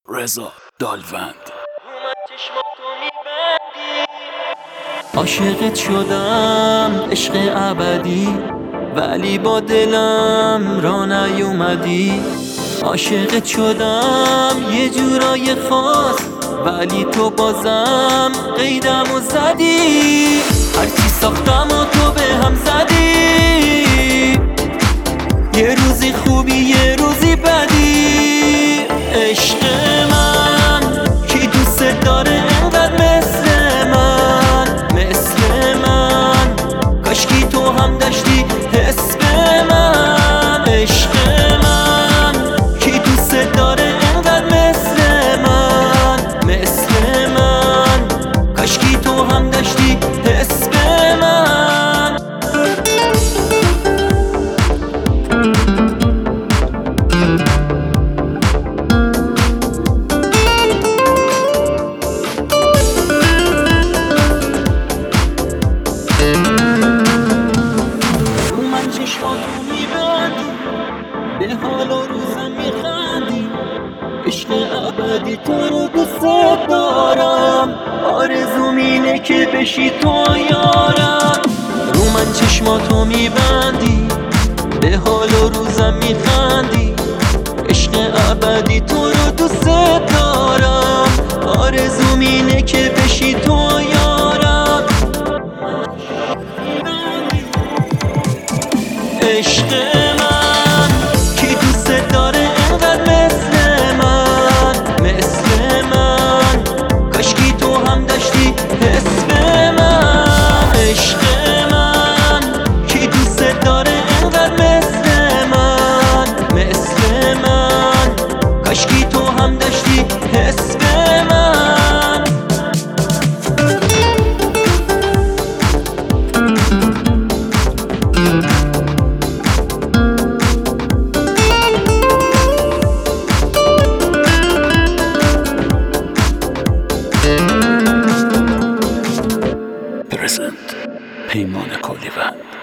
رضا دالوند. عاشقت شدم عشق ابدی، ولی با دلم را نیومدی. عاشقت شدم یه جورای خاص، ولی تو بازم قیدم و زدی. هرچی ساختم و تو به هم زدی، یه روزی خوبی یه روزی بدی. عشق من کی دوست داره انقدر مثل من کاشکی تو هم داشتی حس به من. عشق من کی دوست داره انقدر مثل من کاشکی تو هم داشتی حس به من. به حال و روزم میخندی، عشق ابدی تو رو دوست دارم. آرزوم اینه که بشی تو یارم. رو من چشماتو میبندی، به حال و روزم میخندی، عشق ابدی تو رو دوست دارم. آرزوم اینه که بشی تو یارم. عشق کاشکی تو هم داشتی حس به من. پرزنت پیمان کلیوند.